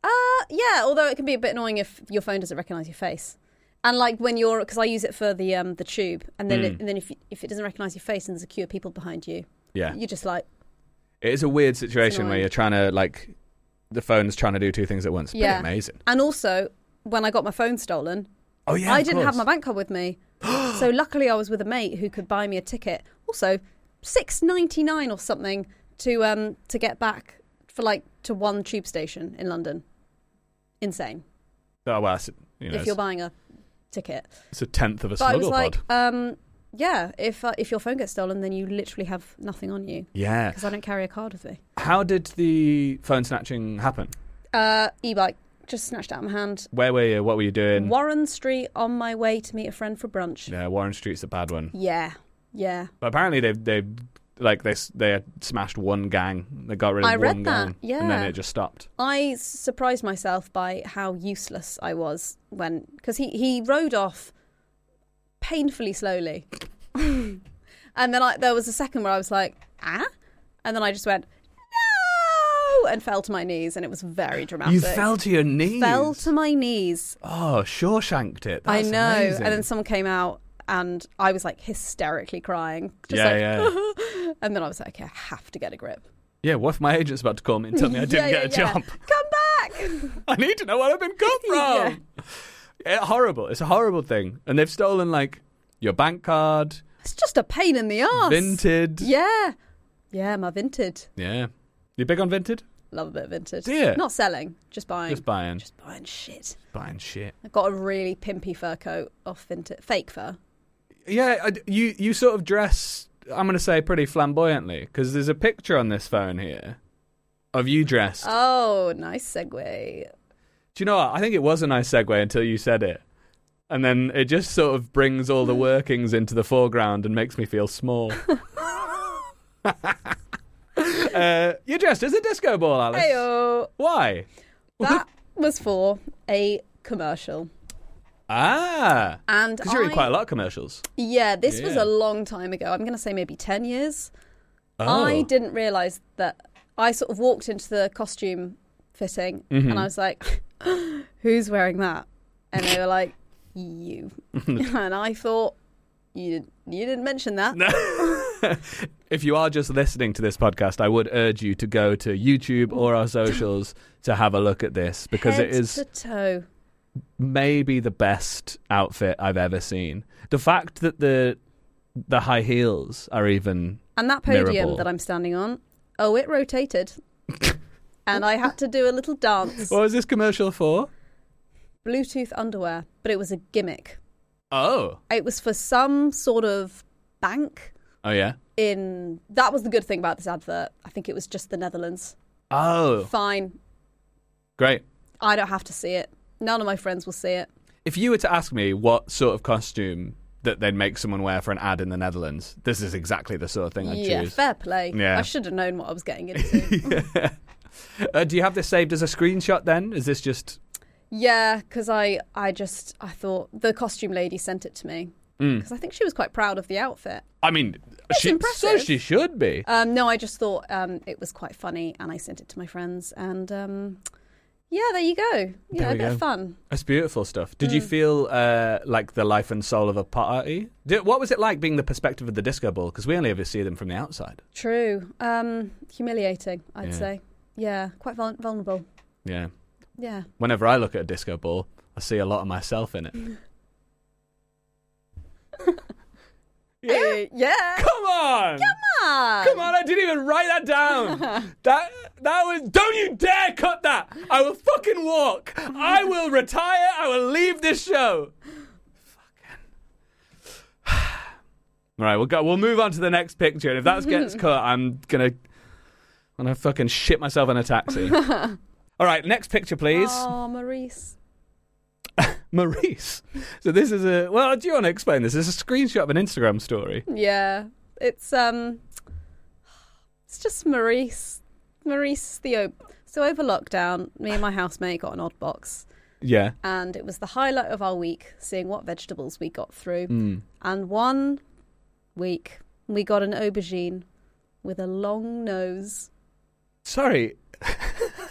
yeah, although it can be a bit annoying if your phone doesn't recognise your face. And like when you're, because I use it for the um, the tube, and then Mm. it, and then if if it doesn't recognise your face and there's a queue of people behind you, Yeah. you're just like, It is a weird situation where annoying. you're trying to, like, the phone's trying to do two things at once. Pretty Yeah. amazing. and also when I got my phone stolen, Oh, yeah, I of didn't have course. my bank card with me, so luckily I was with a mate who could buy me a ticket. Also, six ninety nine or something to um to get back for like to one tube station in London. Insane. Oh, well, it's, you know, If you're it's, buying a ticket. it's a tenth of a But I was smuggle like, pod. um, yeah, if uh, if your phone gets stolen, then you literally have nothing on you Yeah. because I don't carry a card with me. How did the phone snatching happen? Uh, e-bike, just snatched out of my hand. Where were you? What were you doing? Warren Street, on my way to meet a friend for brunch. Yeah, Warren Street's a bad one. Yeah, yeah. But apparently they they like they they had smashed one gang. They got rid of I one read that, gang, yeah. and then it just stopped. I surprised myself by how useless I was when, because he, he rode off painfully slowly. And then I, there was a second where I was like, ah? And then I just went, no! And fell to my knees, and it was very dramatic. You fell to your knees. Fell to my knees. Oh, Shawshanked it. I That's know. amazing. And then someone came out, and I was like hysterically crying. Just Yeah, like, yeah. And then I was like, okay, I have to get a grip. Yeah, what if my agent's about to call me and tell me I didn't Yeah, get yeah, a yeah. job? Come back! I need to know what I've been cut from. Yeah. It's horrible. It's a horrible thing. And they've stolen, like, your bank card, It's just a pain in the arse. Vinted. Yeah. Yeah, my Vinted. Yeah. You big on Vinted? Love a bit of Vinted. Do you? Not selling, just buying. Just buying. Just buying shit. Buying shit. I got a really pimpy fur coat off Vinted. Fake fur. Yeah, I, you, you sort of dress, I'm going to say, pretty flamboyantly, because there's a picture on this phone here of you dressed. Oh, nice segue. Do you know what? I think it was a nice segue until you said it. And then it just sort of brings all the workings into the foreground and makes me feel small. uh, you're dressed as a disco ball, Alice. Heyo. Why? That was for a commercial. Ah. And Because you're in I- quite a lot of commercials. Yeah, this was Yeah. a long time ago. I'm going to say maybe ten years. Oh. I didn't realise that I sort of walked into the costume fitting Mm-hmm. and I was like, who's wearing that? And they were like, you. And I thought, you, did, you didn't mention that. If you are just listening to this podcast, I would urge you to go to YouTube or our socials to have a look at this, because Head it is to toe. maybe the best outfit I've ever seen. The fact that the the high heels are even And that podium Mirrorball. that I'm standing on, oh, it rotated. And I had to do a little dance. What was this commercial for? Bluetooth underwear, but it was a gimmick. Oh. It was for some sort of bank Oh, yeah? in... That was the good thing about this advert. I think it was just the Netherlands. Oh, Fine. great. I don't have to see it. None of my friends will see it. If you were to ask me what sort of costume that they'd make someone wear for an ad in the Netherlands, this is exactly the sort of thing I'd yeah, choose. fair play. Yeah. I should have known what I was getting into. Yeah. Uh, do you have this saved as a screenshot then? Is this just... Yeah, because I, I just, I thought the costume lady sent it to me. Mm. Because I think she was quite proud of the outfit. I mean, It's she, so impressive. she should be. Um, no, I just thought um, it was quite funny and I sent it to my friends. And um, yeah, there you go. You There know, a we bit go. of fun. That's beautiful stuff. Did you Mm. feel uh, like the life and soul of a party? Did, what was it like being the perspective of the disco ball? Because we only ever see them from the outside. True. Um, humiliating, I'd Yeah. say. Yeah, quite vul- vulnerable. Yeah. Yeah. Whenever I look at a disco ball, I see a lot of myself in it. Uh, yeah. Come on! Come on. Come on, I didn't even write that down. that that was don't you dare cut that. I will fucking walk. I will retire. I will leave this show. Fucking All right, we'll go we'll move on to the next picture. And if that gets cut, I'm gonna I'm gonna fucking shit myself in a taxi. All right, next picture, please. Oh, Maurice. Maurice. So this is a well, do you want to explain this? It's a screenshot of an Instagram story. Yeah. It's um it's just Maurice. Maurice Theo. So over lockdown, me and my housemate got an odd box. Yeah. And it was the highlight of our week, seeing what vegetables we got through. Mm. And one week, we got an aubergine with a long nose. Sorry.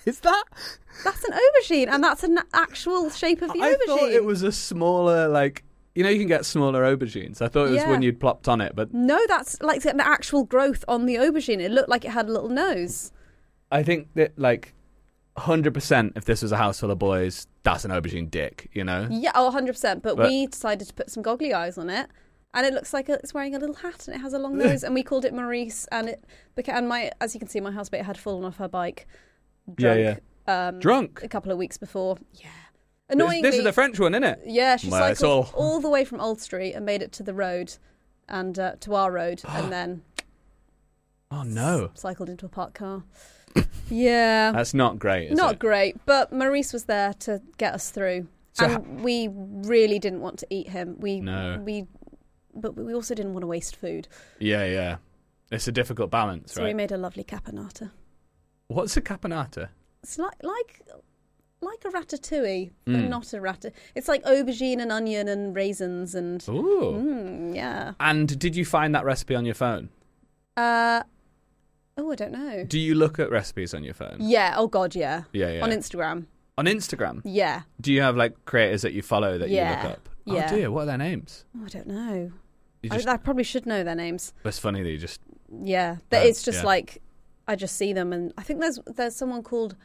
Is that? That's an aubergine, and that's an actual shape of the I aubergine. thought it was a smaller, like, you know, you can get smaller aubergines. I thought it was Yeah. when you'd plopped on it, but No, that's like an actual growth on the aubergine. It looked like it had a little nose. I think that, like, one hundred percent if this was a house full of boys, that's an aubergine dick, you know? Yeah, oh, one hundred percent. But, But- we decided to put some goggly eyes on it. And it looks like a, it's wearing a little hat and it has a long nose. And we called it Maurice. And it beca- and my, as you can see, my housemate had fallen off her bike. Yeah, Drunk, yeah. Um, Drunk? A couple of weeks before. Yeah. This, Annoyingly. this is the French one, isn't it? Yeah, she Well, it's cycled all- all... the way from Old Street and made it to the road. And uh, to our road. And then Oh, no. cycled into a parked car. Yeah. That's not great, is Not it? great, but Maurice was there to get us through. So and ha- we really didn't want to eat him. We No. we but we also didn't want to waste food. Yeah, yeah. It's a difficult balance, So right? we made a lovely caponata. What's a caponata? It's like like like a ratatouille, but Mm. not a rat. It's like aubergine and onion and raisins and Ooh. mm, yeah. And did you find that recipe on your phone? Uh oh, I don't know. Do you look at recipes on your phone? Yeah. Oh God, yeah. Yeah, yeah. On Instagram. On Instagram? Yeah. Do you have, like, creators that you follow that Yeah. you look up? Yeah. Oh, dear. What are their names? Oh, I don't know. You I, just, I probably should know their names. it's funny that you just... Yeah, but Uh, it's just yeah. like I just see them, and I think there's there's someone called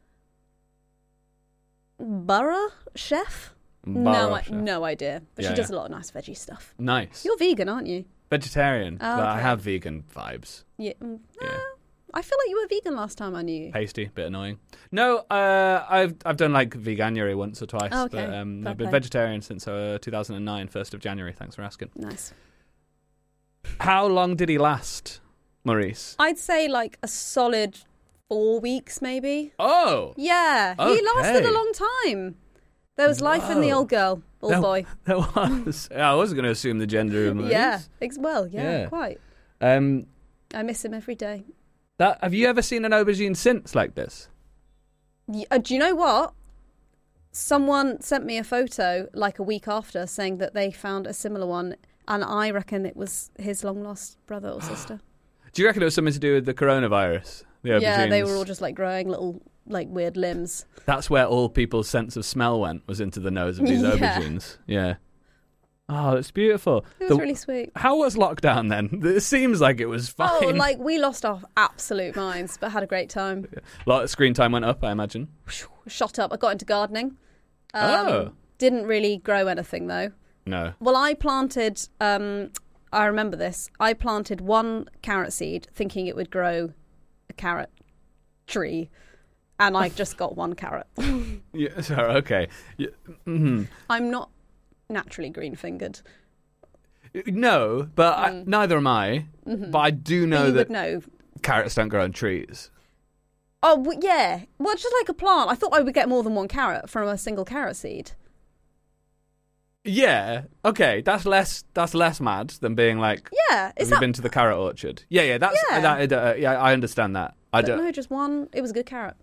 Bara Chef. no, Bara I, chef. no idea, but Yeah, she does yeah. a lot of nice veggie stuff. Nice. You're vegan, aren't you? Vegetarian. Oh, But I okay. have vegan vibes. Yeah. Mm, Yeah. uh, I feel like you were vegan last time I knew you. Pasty, bit annoying. No, uh, I've I've done like veganuary once or twice, Okay, but um, fair I've been play. vegetarian since uh, two thousand nine, first of January. Thanks for asking. Nice. How long did he last, Maurice? I'd say like a solid four weeks, maybe. Oh, Yeah, he Okay. lasted a long time. There was life in the Whoa. old girl, old That- boy. that was. I wasn't going to assume the gender of Maurice. Yeah, ex- well, yeah, Yeah. quite. Um, I miss him every day. that have you ever seen an aubergine since like this? Y- uh, do you know what? Someone sent me a photo like a week after saying that they found a similar one, and I reckon it was his long lost brother or sister. Do you reckon it was something to do with the coronavirus? The aubergines. Yeah, they were all just like growing little like weird limbs. That's where all people's sense of smell went, was into the nose of these Yeah. aubergines. Yeah. Oh, it's beautiful. It was The- really sweet. How was lockdown then? It seems like it was fine. Oh, like we lost our absolute minds, but had a great time. A lot of screen time went up, I imagine. Shot up. I got into gardening. Um, Oh. Didn't really grow anything though. No. Well, I planted, um, I remember this, I planted one carrot seed thinking it would grow a carrot tree, and I just got one carrot. Yeah, sorry, okay. Yeah, mhm. I'm not naturally green-fingered. No, but I, neither am I. But I do know Mm. Mm-hmm. But you that would know. carrots don't grow on trees. Oh, w- yeah. Well, just like a plant. I thought I would get more than one carrot from a single carrot seed. Yeah, okay, that's less that's less mad than being like, Yeah. have Is you that... been to the carrot orchard? Yeah, yeah, that's Yeah. that. Uh, yeah, I understand that. I But don't. no, just one. It was a good carrot.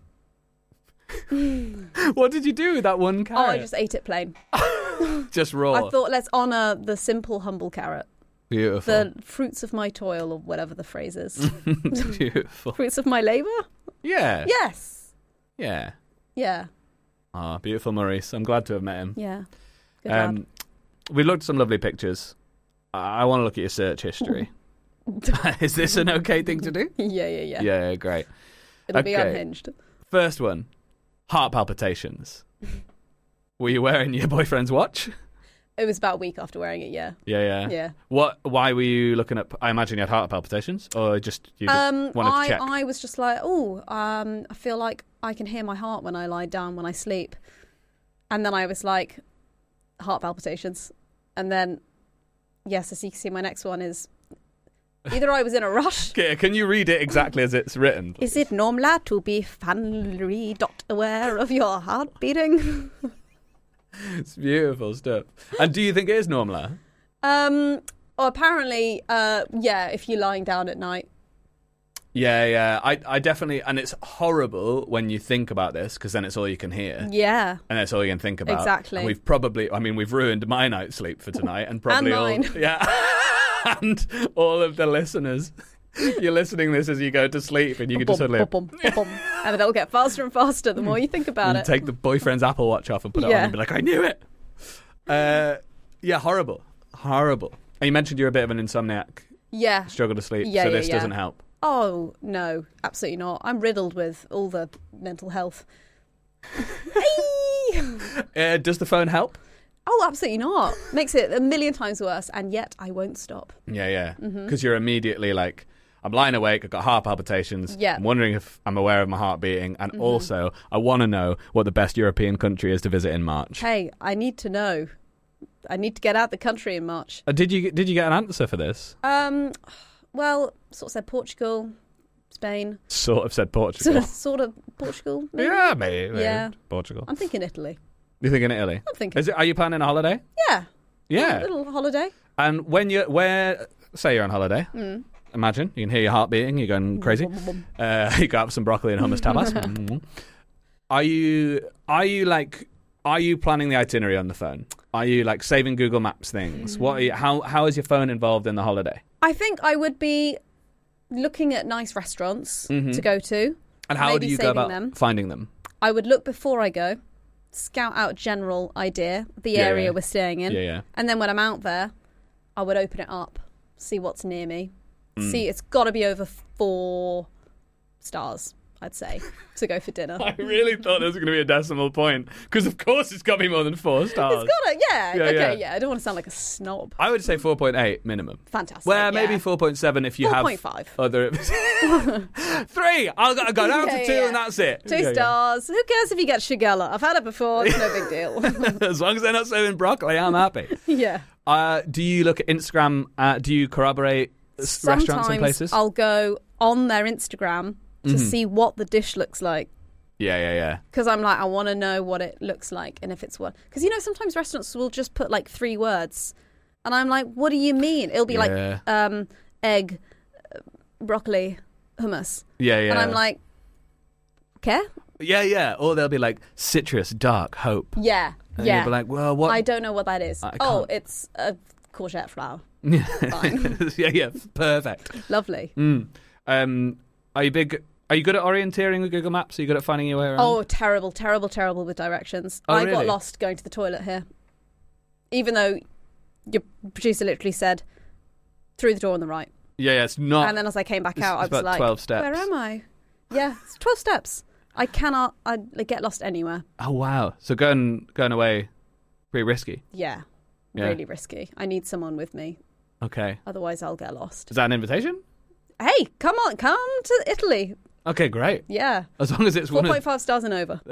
What did you do with that one carrot? Oh, I just ate it plain. Just raw. I thought, let's honour the simple, humble carrot. Beautiful. The fruits of my toil, or whatever the phrase is. Beautiful. Fruits of my labour? Yeah. Yes. Yeah. Yeah. Ah, beautiful Maurice. I'm glad to have met him. Yeah. Good lad. Um, we looked at some lovely pictures. I, I want to look at your search history. Is this an okay thing to do? Yeah, yeah, yeah. Yeah, great. It'll be Okay. unhinged. First one, heart palpitations. Were you wearing your boyfriend's watch? It was about a week after wearing it, yeah. Yeah, yeah. Yeah. What? Why were you looking at? I imagine you had heart palpitations, or just you just Um, wanted I, to check. I was just like, oh, um, I feel like I can hear my heart when I lie down, when I sleep. And then I was like, heart palpitations. And then, yes, as you can see, my next one is either I was in a rush. Okay, can you read it exactly as it's written? Is it normal to be finally dot aware of your heart beating? It's beautiful stuff. And do you think it is normal? um, oh, apparently, uh, yeah, if you're lying down at night. Yeah, yeah. I, I definitely, and it's horrible when you think about this because then it's all you can hear. Yeah. And that's all you can think about. Exactly. And we've probably, I mean, we've ruined my night's sleep for tonight, and probably mine. all, yeah, and all of the listeners. You're listening this as you go to sleep, and you can just suddenly. Bum, bum, bum, bum. And it'll get faster and faster the more you think about you it. take the boyfriend's Apple Watch off and put it Yeah. on and be like, I knew it. Uh, yeah, horrible. Horrible. And you mentioned you're a bit of an insomniac, Yeah. struggle to sleep, Yeah, so yeah, this yeah. doesn't help. Oh, no, absolutely not. I'm riddled with all the mental health. Uh, does the phone help? Oh, absolutely not. Makes it a million times worse, and yet I won't stop. Yeah, yeah. Because Mm-hmm. you're immediately like, I'm lying awake, I've got heart palpitations, Yeah. I'm wondering if I'm aware of my heart beating, and Mm-hmm. also I want to know what the best European country is to visit in March. Hey, I need to know. I need to get out the country in March. Uh, did you did you get an answer for this? Um, well, sort of said Portugal, Spain, Sort of said sort Portugal. of, sort of Portugal. Maybe? Yeah, maybe, maybe. Yeah. Portugal. I'm thinking Italy. You thinking Italy? I'm thinking. Is it? Are you planning a holiday? Yeah. Yeah. A little holiday. And when you where say you're on holiday, Mm. imagine you can hear your heart beating, you're going crazy. Uh, you got some broccoli and hummus tapas. Mm. Are you are you like are you planning the itinerary on the phone? Are you like saving Google Maps things? What are you, how how is your phone involved in the holiday? I think I would be looking at nice restaurants Mhm. to go to. And how Maybe do you go saving about them. finding them? I would look before I go, scout out general idea, the Yeah, area yeah. we're staying in. Yeah, yeah. And then when I'm out there, I would open it up, see what's near me. Mm. See, it's got to be over four stars, I'd say, to go for dinner. I really thought there was going to be a decimal point because, of course, it's got to be more than four stars. It's got to, yeah, Yeah, okay, yeah. yeah. I don't want to sound like a snob. I would say four point eight minimum. Fantastic. Well, maybe yeah. four point seven if you four have point five. other. Three. I'll go, I'll go down Yeah, to two yeah. and that's it. Two Yeah, yeah. stars. Who cares if you get shigella? I've had it before. It's no big deal. As long as they're not serving broccoli, I'm happy. yeah. Uh, do you look at Instagram? Uh, do you corroborate s- restaurants and Sometimes places? I'll go on their Instagram to Mhm. see what the dish looks like. Yeah, yeah, yeah. Because I'm like, I want to know what it looks like and if it's what. Because, you know, sometimes restaurants will just put like three words. And I'm like, what do you mean? It'll be Yeah. like um, egg, uh, broccoli, hummus. Yeah, yeah. And I'm like, okay? yeah, yeah. Or they'll be like citrus, dark, hope. Yeah. And yeah. you'll be like, well, what? I don't know what that is. I Oh, can't- it's a courgette flour. Yeah. Fine. yeah, yeah. Perfect. Lovely. Mm. Um, are you big? Are you good at orienteering with Google Maps? Are you good at finding your way around? Oh, terrible, terrible, terrible with directions. Oh, I really? got lost going to the toilet here. Even though your producer literally said, through the door on the right. yeah, yeah. It's not. And then as I came back it's- out, I it's was about like, twelve steps. where am I? Yeah, it's twelve steps. I cannot I like, get lost anywhere. Oh wow! So going going away, pretty risky. Yeah, Yeah. really risky. I need someone with me. Okay. Otherwise, I'll get lost. Is that an invitation? Hey, come on, come to Italy. Okay, great. Yeah. As long as it's four one point of. five stars and over.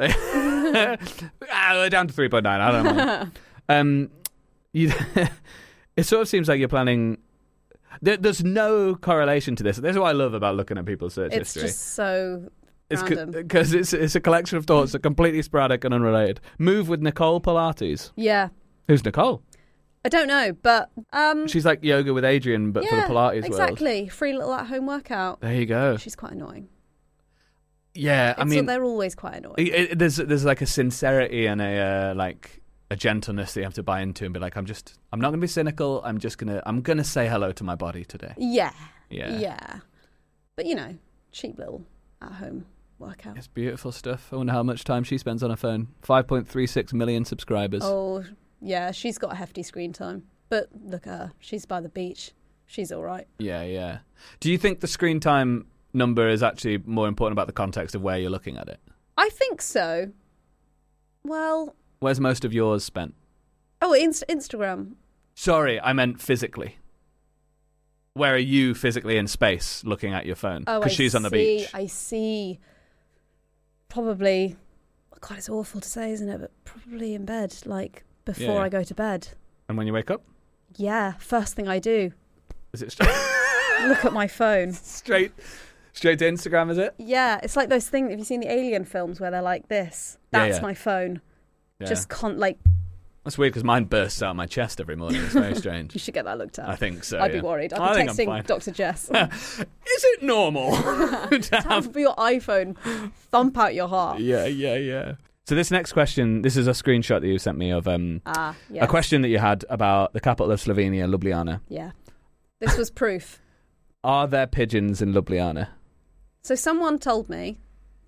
ah, we're down to three point nine. I don't know. um, you, it sort of seems like you're planning. There, there's no correlation to this. This is what I love about looking at people's search It's history. just so It's random. because it's it's a collection of thoughts that are completely sporadic and unrelated. Move with Nicole Pilates. Yeah. Who's Nicole? I don't know, but um, She's like yoga with Adrian, but yeah, for the Pilates world. exactly. Free little at-home workout. There you go. She's quite annoying. Yeah, I It's- mean, they're always quite annoying. it, it, there's there's like a sincerity and a uh, like a gentleness that you have to buy into and be like, I'm just, I'm not gonna be cynical. I'm just gonna, I'm gonna say hello to my body today. Yeah. Yeah, Yeah. But, you know, cheap little at-home workout. It's beautiful stuff. I wonder how much time she spends on her phone. five point three six million subscribers. Oh, yeah, she's got a hefty screen time. But look at her. She's by the beach. She's all right. Yeah, yeah. Do you think the screen time number is actually more important about the context of where you're looking at it? I think so. Well, Where's most of yours spent? oh, Inst- Instagram. Sorry, I meant physically. Where are you physically in space looking at your phone? Oh, Because I she's on the see, beach. I see. Probably, God, it's awful to say, isn't it? But probably in bed, like before Yeah. I go to bed. And when you wake up? Yeah, first thing I do, Is it straight, look at my phone. straight, straight to Instagram, is it? Yeah, it's like those things. Have you seen the Alien films where they're like this? Yeah, That's yeah. my phone. Yeah. Just can't like. That's weird because mine bursts out of my chest every morning. It's very strange. You should get that looked at. I think so. I'd yeah. be worried. I I'd be think I'm texting fine. Doctor Jess. Is it normal to have? Have your iPhone thump out your heart. Yeah, yeah, yeah. So this next question, this is a screenshot that you sent me of um, Ah, yeah. a question that you had about the capital of Slovenia, Ljubljana. Yeah. This was proof. Are there pigeons in Ljubljana? So someone told me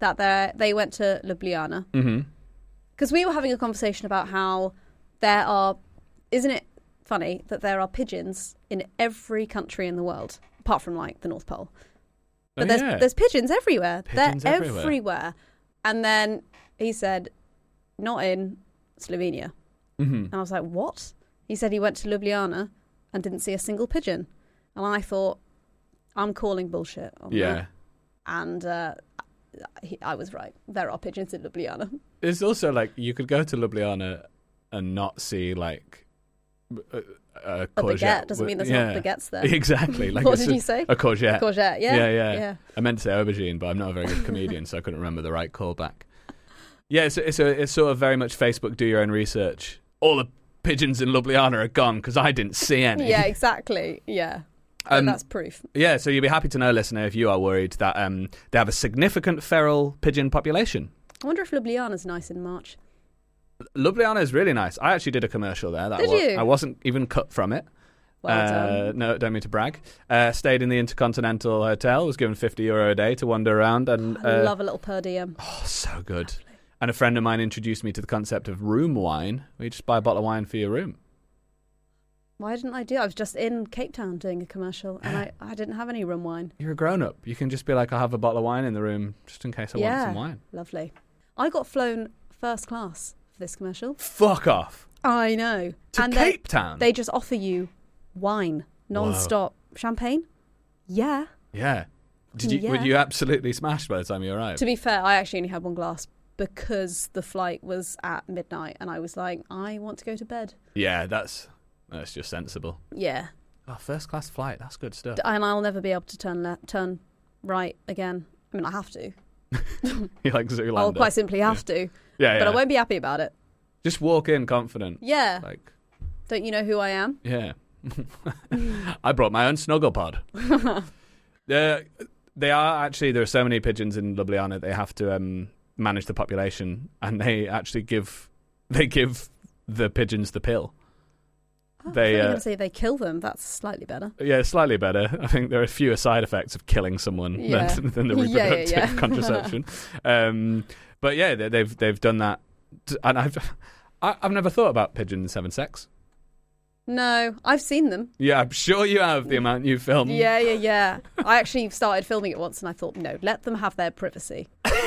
that they they went to Ljubljana. Mm-hmm. Because we were having a conversation about how there are, isn't it funny that there are pigeons in every country in the world, apart from like the North Pole. But oh, there's yeah. there's pigeons everywhere. Pigeons They're everywhere. everywhere. And then he said, not in Slovenia. Mm-hmm. And I was like, what? He said he went to Ljubljana and didn't see a single pigeon. And I thought, I'm calling bullshit on Yeah. that. And uh, he, I was right. There are pigeons in Ljubljana. It's also like you could go to Ljubljana and not see like a, a, A courgette. baguette doesn't mean there's yeah. not baguettes there. Exactly. Like What a, did you say? A courgette. Courgette, yeah. Yeah, yeah. yeah. I meant to say aubergine, but I'm not a very good comedian, so I couldn't remember the right callback. Yeah, it's, it's, a, it's sort of very much Facebook, do your own research. All the pigeons in Ljubljana are gone because I didn't see any. Yeah, exactly. Yeah. But Um, that's proof. Yeah, so you'll be happy to know, listener, if you are worried that um, they have a significant feral pigeon population. I wonder if Ljubljana's nice in March. Ljubljana is really nice. I actually did a commercial there. That Did wa- you? I wasn't even cut from it. Well uh, done. No, don't mean to brag. Uh, stayed in the Intercontinental Hotel. Was given fifty euro a day to wander around, and I uh, love a little per diem. oh, so good. And a friend of mine introduced me to the concept of room wine. We just buy a bottle of wine for your room. Why didn't I do it? I was just in Cape Town doing a commercial and I, I didn't have any rum wine. You're a grown up. You can just be like, I'll have a bottle of wine in the room just in case I want Yeah. some wine. Lovely. I got flown first class for this commercial. Fuck off I know. to and Cape they, Town. they just offer you wine, non-stop. Champagne? Yeah. Yeah. Did you? Were Yeah. you absolutely smashed by the time you arrived? To be fair, I actually only had one glass because the flight was at midnight and I was like, I want to go to bed. Yeah, that's that's just sensible. Yeah. Oh, first class flight. That's good stuff. And I'll never be able to turn le- turn right again. I mean, I have to. You're like Zoolander. I'll quite simply have to. Yeah, yeah. But I won't be happy about it. Just walk in confident. Yeah. Like, Don't you know who I am? yeah. I brought my own snuggle pod. They're- they are actually, there are so many pigeons in Ljubljana, they have to um, manage the population, and they actually give they give the pigeons the pill. Oh, They, I thought you were uh, going to say they kill them. That's slightly better. Yeah, slightly better. I think there are fewer side effects of killing someone Yeah. than, than the Yeah, yeah, reproductive yeah. contraception. Um, but yeah, they, they've they've done that, and I've I, I've never thought about pigeons having sex. No, I've seen them. Yeah, I'm sure you have. The amount you film. Yeah, yeah, yeah. I actually started filming it once and I thought, no, let them have their privacy.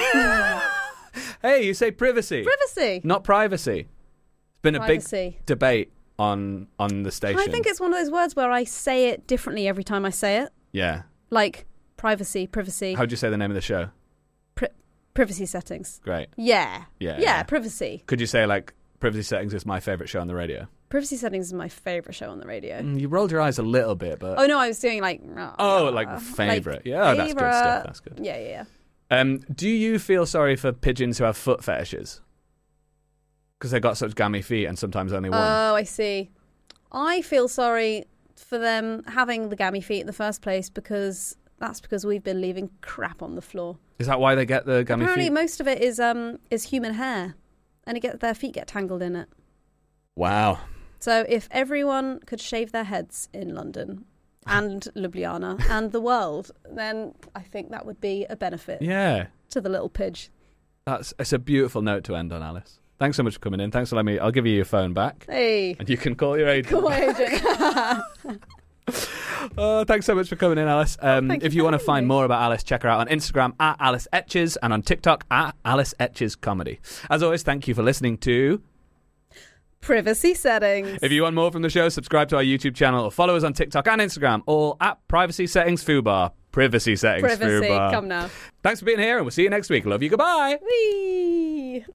Hey, you say privacy, Privacy. not privacy. It's been a Privacy. big debate on on the station. I think it's one of those words where I say it differently every time I say it. Yeah. Like privacy, privacy, How'd you say the name of the show? pri- privacy settings. Great. Yeah. Yeah, Yeah, yeah. privacy. Could you say like privacy settings is my favourite show on the radio? Privacy settings is my favourite show on the radio. Mm, you rolled your eyes a little bit, but Oh, no, I was doing like... oh, like favourite. Yeah, oh, that's good stuff. favourite. That's good. Yeah, yeah, yeah. Um, do you feel sorry for pigeons who have foot fetishes? Because they got such gammy feet and sometimes only one. Oh, I see. I feel sorry for them having the gammy feet in the first place because that's because we've been leaving crap on the floor. Is that why they get the gammy Apparently, feet? most of it is um is human hair, and it get their feet get tangled in it. Wow. So if everyone could shave their heads in London and Ljubljana and the world, then I think that would be a benefit Yeah. to the little pidge. That's it's a beautiful note to end on, Alice. Thanks so much for coming in. Thanks for letting me. I'll give you your phone back. Hey, And you can call your agent. call my agent. Oh, thanks so much for coming in, Alice. Um, thank you if you for want to having find me. more about Alice, check her out on Instagram at Alice Etches and on TikTok at Alice Etches Comedy. As always, thank you for listening to... Privacy settings. If you want more from the show, subscribe to our YouTube channel or follow us on TikTok and Instagram, all at Privacy Settings Fubar. Privacy Settings Privacy, Fubar. come now. Thanks for being here, and we'll see you next week. Love you. Goodbye. Whee!